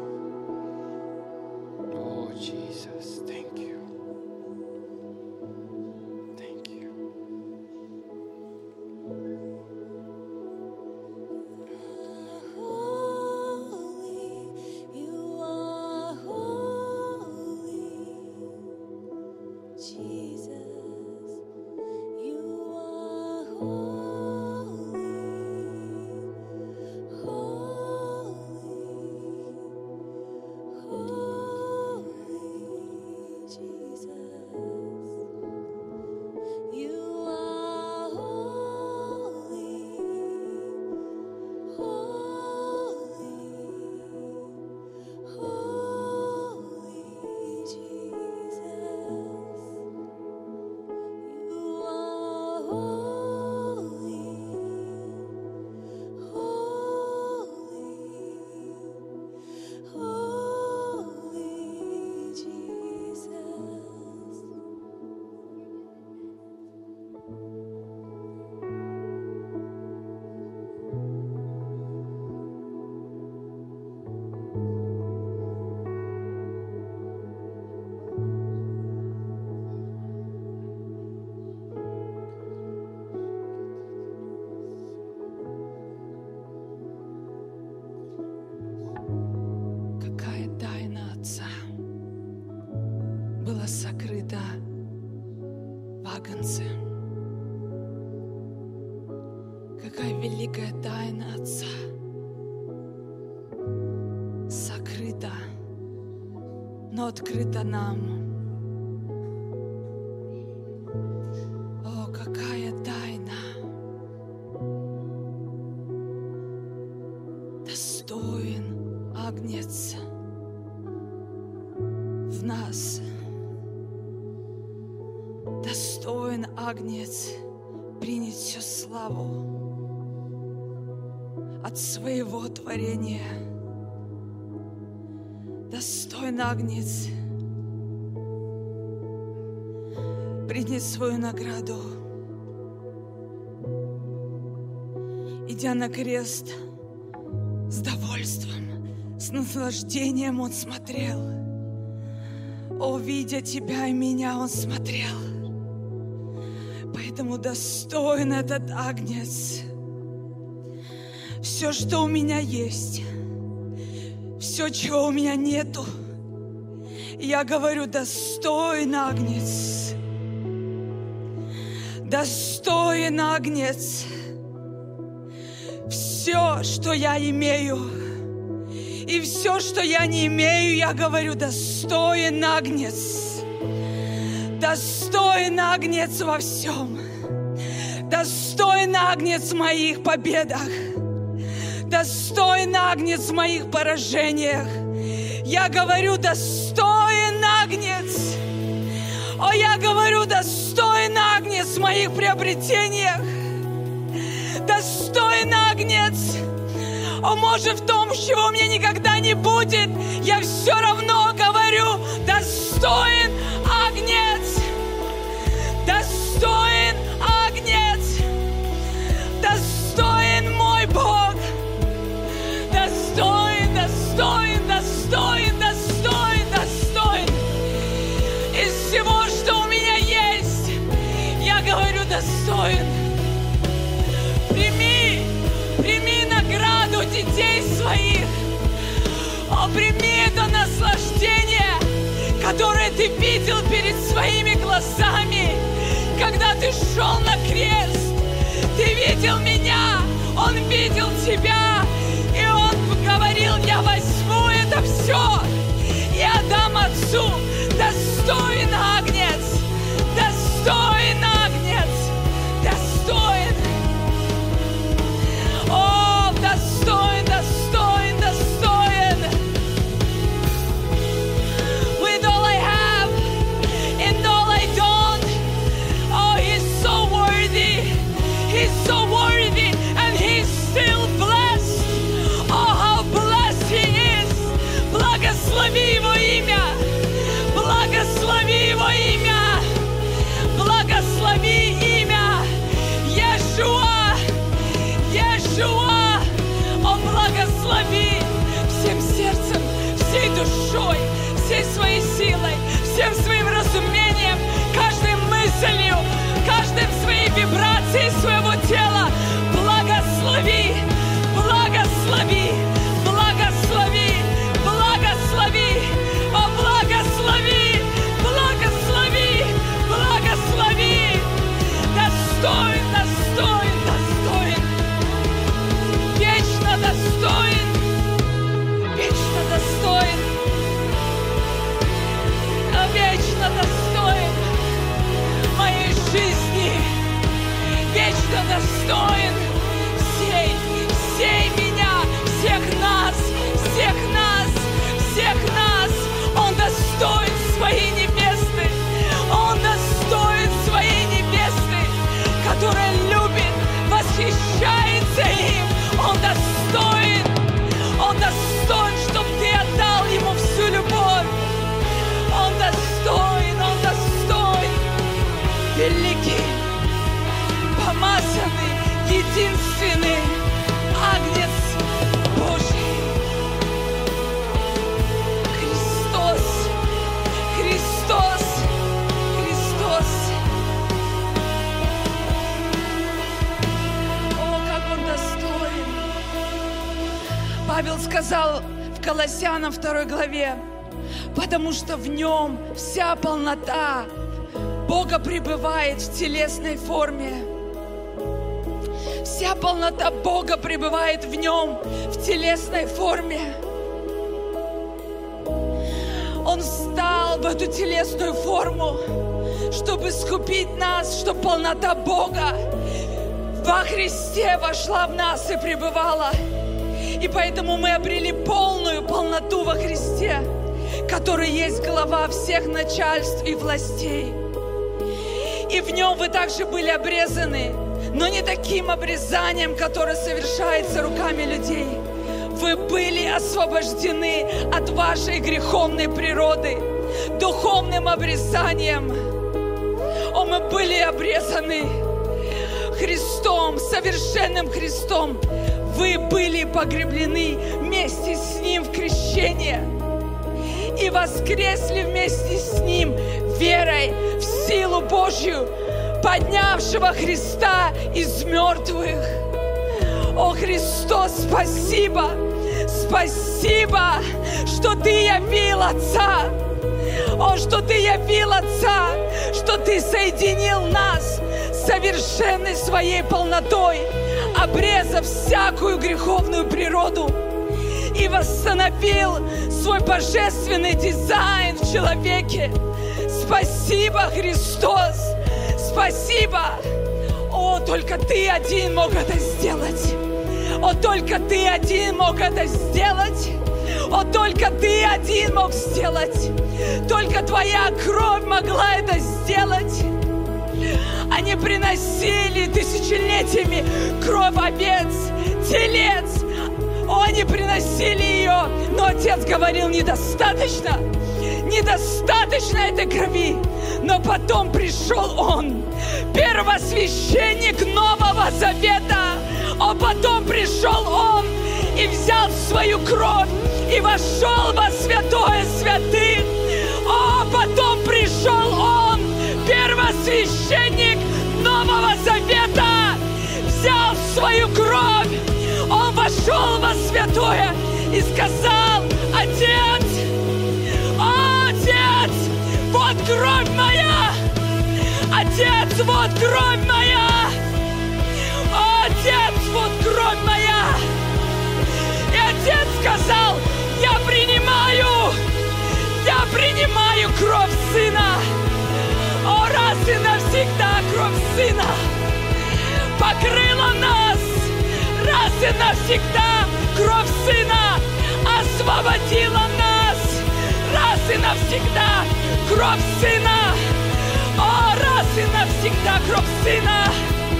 Oh, Jesus, thank you. Thank you. Holy, you are holy, Jesus. You are holy, holy, holy, Jesus. You are holy, holy, holy, Jesus. You are holy, holy, holy, Jesus. Какая тайна Отца была сокрыта в Агнце. Какая великая тайна Отца сокрыта, но открыта нам. О, какая тайна! Достоин Агнец в нас. Достоин Агнец принять всю славу от своего творения. Достоин Агнец принять свою награду. Идя на крест, с довольством, с наслаждением Он смотрел. О, видя тебя и меня, Он смотрел. Поэтому достоин этот Агнец. Все, что у меня есть, все, чего у меня нету, я говорю, достоин Агнец. Достоин Агнец. Все, что я имею, и все, что я не имею, я говорю, достоин Агнец. Достоин Агнец во всем. Достоин Агнец в моих победах. Достоин Агнец в моих поражениях. Я говорю, достоин Агнец. О, я говорю, достоин Агнец в моих приобретениях. Достоин Агнец. О, может, в том, чего у меня никогда не будет, я все равно говорю: достоин Агнец, достоин Агнец, достоин мой Бог, достоин, достоин, достоин, достоин, достоин. Из всего, что у меня есть, я говорю: достоин. Прими, прими награду детей своих. О, прими это наслаждение, которое ты видел перед своими глазами, когда ты шел на крест. Ты видел меня, Он видел тебя, и Он говорил: я возьму это все и отдам Отцу. Достоин Агнец, достоин Агнец, достоин. О, достоин, достоин, достоин. With all I have and all I don't, oh, He's so worthy, He's so worthy, and He's still blessed. Oh, how blessed He is. Благослови Его имя, благослови Его имя, благослови имя Иешуа, Иешуа. О, благослови всем сердцем, всей душой, всей своей силой, всем своим разумением, каждой мыслью, каждой своей вибрацией своего тела. Благослови, благослови, благослови, благослови, о, благослови, благослови, благослови. Достоин, достоин, достоин, вечно достоин, вечно достоин, а вечно достоин моей жизни, вечно достоин всей, всей меня, всех нас, всех нас, всех нас. Он достоин своей невесты, Он достоин своей невесты, которая любит, восхищается им. Он достоин, Он достоин, чтобы ты отдал Ему всю любовь. Он достоин, Он достоин, великий, помазанный, единственный Агнец Божий. Христос, Христос, Христос. О, как Он достоин. Павел сказал в Колоссянам второй главе: потому что в Нем вся полнота Бога пребывает в телесной форме. Вся полнота Бога пребывает в Нем в телесной форме. Он встал в эту телесную форму, чтобы искупить нас, чтобы полнота Бога во Христе вошла в нас и пребывала. И поэтому мы обрели полную полноту во Христе, который есть глава всех начальств и властей. И в Нем вы также были обрезаны, но не таким обрезанием, которое совершается руками людей. Вы были освобождены от вашей греховной природы духовным обрезанием. О, мы были обрезаны Христом, совершенным Христом. Вы были погреблены вместе с Ним в крещение и воскресли вместе с Ним верой в силу Божью, поднявшего Христа из мертвых. О, Христос, спасибо! Спасибо, что Ты явил Отца! О, что Ты явил Отца! Что Ты соединил нас совершенной своей полнотой, обрезав всякую греховную природу и восстановил свой божественный дизайн в человеке. Спасибо, Христос! Спасибо! О, только Ты один мог это сделать! О, только Ты один мог это сделать! О, только Ты один мог сделать! Только Твоя кровь могла это сделать! Они приносили тысячелетиями кровь овец, телец, Они приносили ее, но отец говорил: недостаточно, недостаточно этой крови. Но потом пришел он, первосвященник Нового Завета. А потом пришел он и взял свою кровь и вошел во святое святых. А потом пришел он, первосвященник Нового Завета, взял свою кровь, он вошел во святое и сказал: Отец, Отец, вот кровь моя, Отец, вот кровь моя, Отец, вот кровь моя. И Отец сказал: я принимаю, я принимаю кровь Сына. О, раз и навсегда кровь Сына покрыла нас, раз и навсегда кровь Сына освободила нас, раз и навсегда кровь Сына, о, раз и навсегда кровь Сына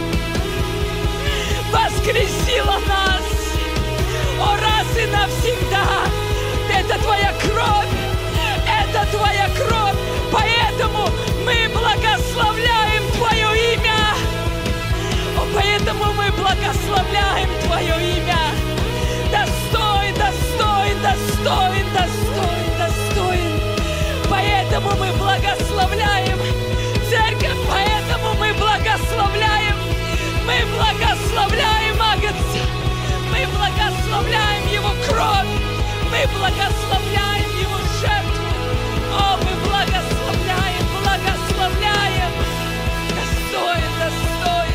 воскресила нас, о, раз и навсегда. Это Твоя кровь, это Твоя кровь, поэтому мы благословляем Твое имя, о, поэтому мы благословляем Твое имя. Достоин, достоин, достоин, достоин, достоин. Поэтому мы благословляем церковь, поэтому мы благословляем, мы благословляем Агнца, мы благословляем Его кровь, мы благословляем Его жертву. О, мы благословляем, благословляем. Достоин, достоин.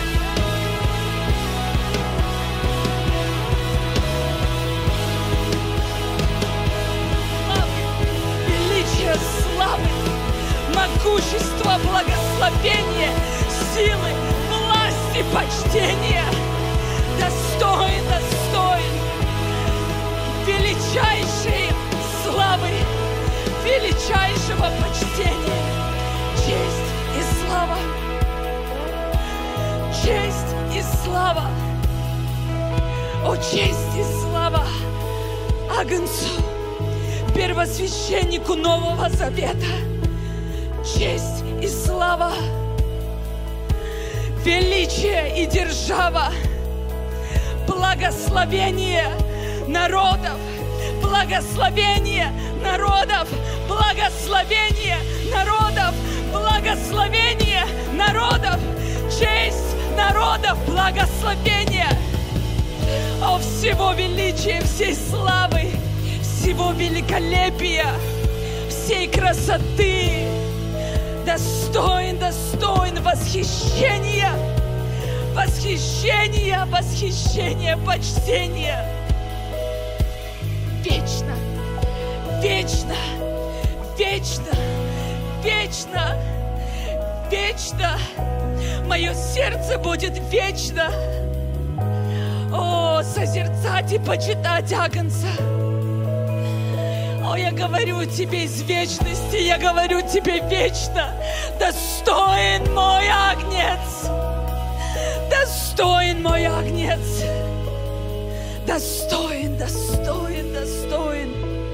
Величие славы, могущество, благословение, силы, власти, почтения. Достоин, достоин величайшей славы, величайшего почтения. Честь и слава, честь и слава, о, честь и слава Агнцу, первосвященнику Нового Завета. Честь и слава, величие и держава, благословение народов, благословение народов, благословение народов, благословение народов, честь народов, благословение. О, всего величия, всей славы, всего великолепия, всей красоты, достоин, достоин восхищения, восхищения, восхищения, почтения. Вечно, вечно, вечно, вечно, вечно. Мое сердце будет вечно. О, созерцать и почитать Агнца. О, я говорю тебе из вечности, я говорю тебе вечно. Достоин мой Агнец. Достоин мой Агнец. Достоин, достоин, достоин.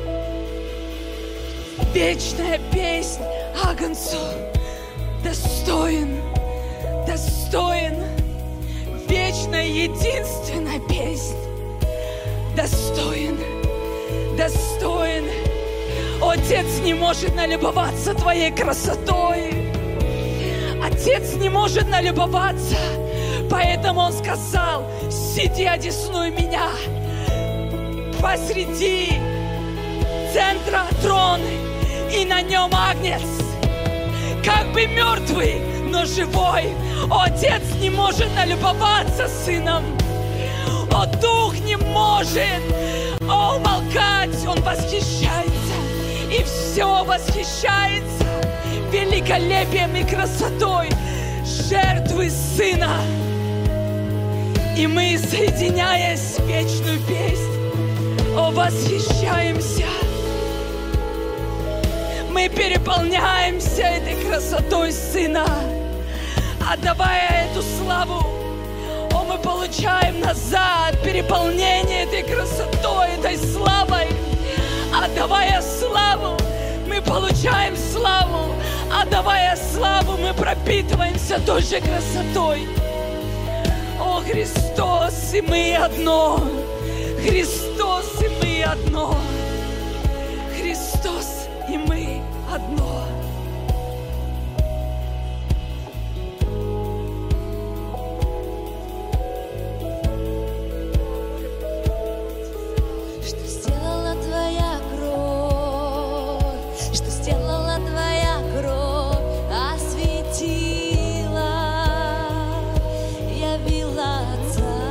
Вечная песнь Агнцу. Достоин, достоин. Вечная, единственная песнь. Достоин, достоин. О, Отец не может налюбоваться Твоей красотой. Отец не может налюбоваться. Поэтому Он сказал: сиди одесную меня. Посреди центра трон, и на нем Агнец, как бы мертвый, но живой. О, Отец не может налюбоваться Сыном. О, Дух не может о, умолкать. Он восхищается, и все восхищается великолепием и красотой жертвы Сына. И мы, соединяясь в вечную песнь, о, восхищаемся. Мы переполняемся этой красотой Сына, отдавая эту славу. О, мы получаем назад переполнение этой красотой, этой славой. Отдавая славу, мы получаем славу. Отдавая славу, мы пропитываемся той же красотой. О, Христос, и мы одно. Христос, и мы одно. Христос, и мы одно. Что сделала твоя кровь? Что сделала твоя кровь? Осветила, явила Отца.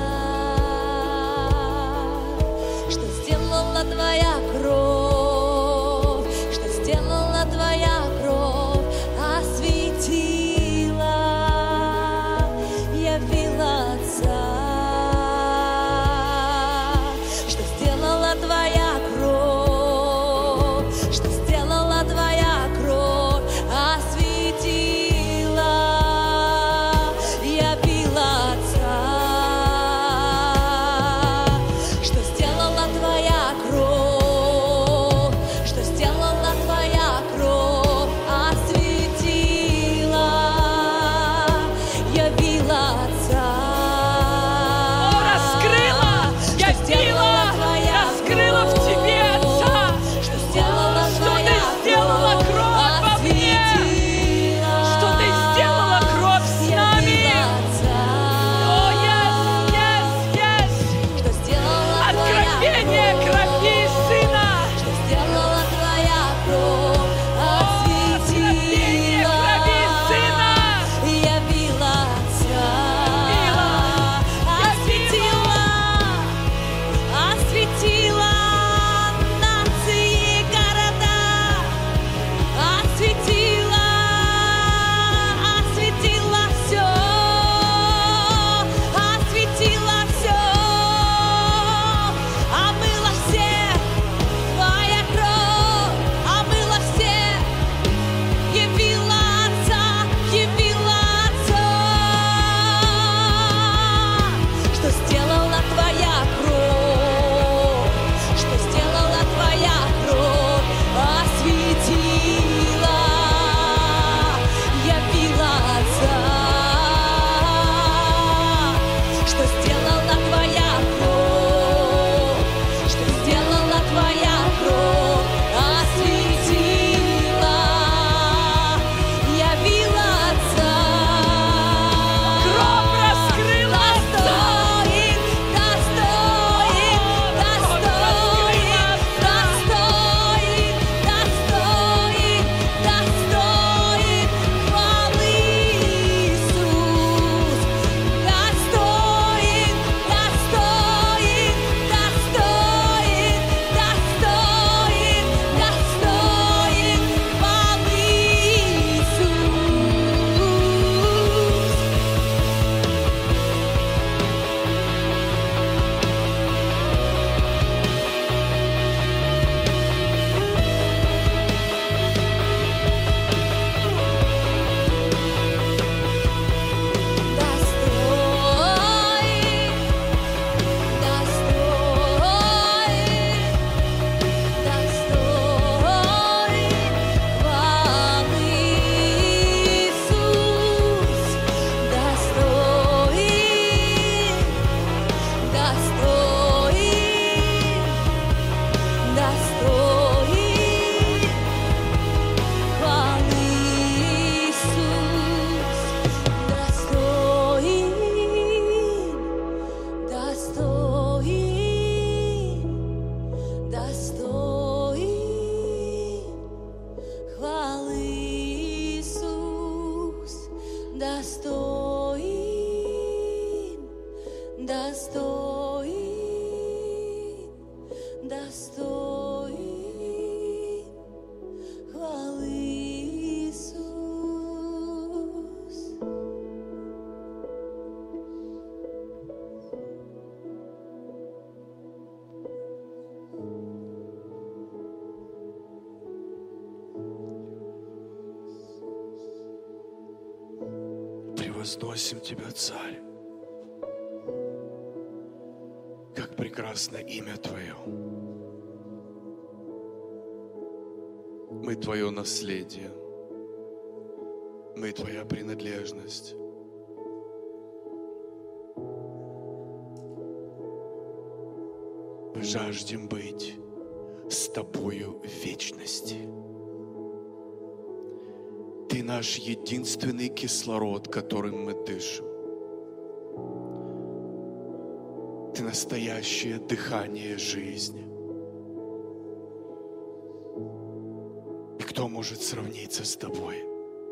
Что сделала твоя кровь? Что сделала твоя кровь? Осветила, явила Отца. Что сделала твоя кровь? Что сделала твоя кровь? Осветила, явила Отца. Что сделала твоя кровь? Что сделала твоя кровь? Осветила, явила Отца. О, раскрыла, явила, раскрыла в тебе Отца. Что сделала Что ты твоя сделала кровь во мне. Что ты сделала кровь с нами. О, yes, yes, yes. Что сделала Откровение крови Сына. Что сделала твоя кровь? Откровение крови Сына. Явила Отца. Осветила, осветила нации и города. Осветила, осветила все. Осветила все. Омыла всех твоя кровь. Омыла всех. Явила Отца, явила Отца. Что сделала твоя кровь? Что сделала твоя кровь? Осветила, явила Отца. Что сделала твоя кровь? Что сделала твоя кровь? Осветила, явила Отца. Кровь раскрыла Отца. Достоин, достоин, достоин, достоин, достоин, достоин хвалы Иисус. Достоин, достоин, достоин, достоин, достоин хвалы Иисус. Достоин, достоин, достоин хвалы Иисус. Достоин, достоин, достоин хвалы Иисус. Достоин, достоин, достоин хвалы Иисус. Достоин, достоин, достоин хвалы Иисус. Превозносим Тебя, Царь. прекрасное имя Твое. Мы Твое наследие. Мы Твоя принадлежность. Мы жаждем быть с Тобою в вечности. Ты наш единственный кислород, которым мы дышим. Ты настоящее дыхание жизни. И кто может сравниться с Тобой?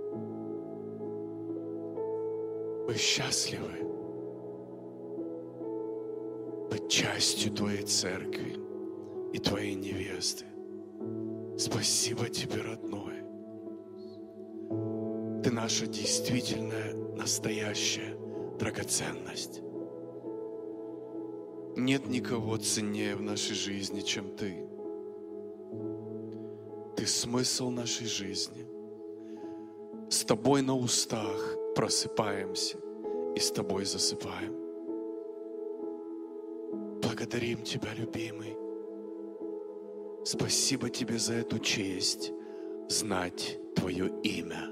Мы счастливы быть частью Твоей церкви и Твоей невесты. Спасибо Тебе, родной. Ты наша действительная, настоящая драгоценность. Нет никого ценнее в нашей жизни, чем Ты. Ты смысл нашей жизни. С Тобой на устах просыпаемся и с Тобой засыпаем. Благодарим Тебя, любимый. Спасибо Тебе за эту честь знать Твое имя,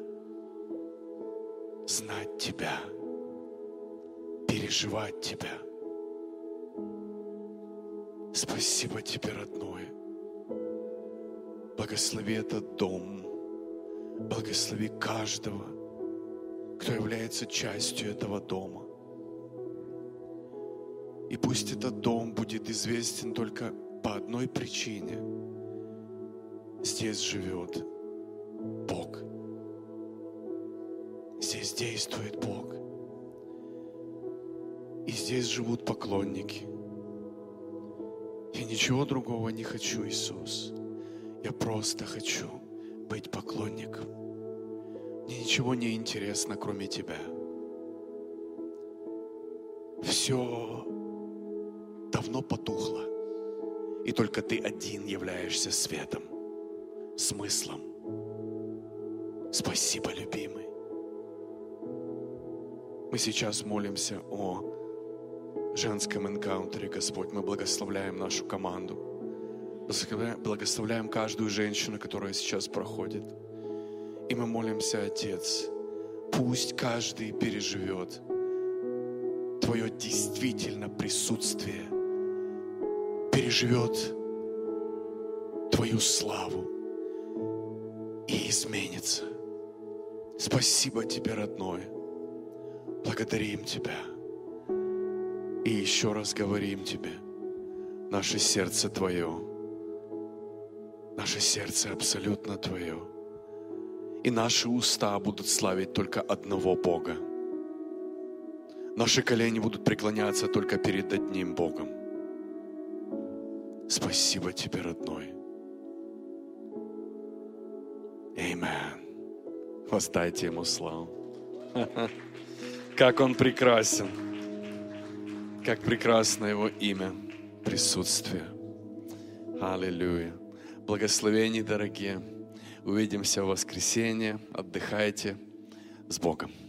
знать Тебя, переживать Тебя. Спасибо Тебе, родной. Благослови этот дом, благослови каждого, кто является частью этого дома. И пусть этот дом будет известен только по одной причине. Здесь живет Бог. Здесь действует Бог. И здесь живут поклонники. Я ничего другого не хочу, Иисус. Я просто хочу быть поклонником. Мне ничего не интересно, кроме Тебя. Все давно потухло. И только Ты один являешься светом, смыслом. Спасибо, любимый. Мы сейчас молимся о женском энкаунтере, Господь. Мы благословляем нашу команду. Благословляем каждую женщину, которая сейчас проходит. И мы молимся, Отец, пусть каждый переживет Твое действительно присутствие, переживет Твою славу и изменится. Спасибо Тебе, родной. Благодарим Тебя. И еще раз говорим Тебе, наше сердце Твое, наше сердце абсолютно Твое. И наши уста будут славить только одного Бога. Наши колени будут преклоняться только перед одним Богом. Спасибо Тебе, родной. Аминь. Воздайте Ему славу. Как Он прекрасен. Как прекрасно Его имя, присутствие. Аллилуйя. Благословения, дорогие. Увидимся в воскресенье. Отдыхайте с Богом.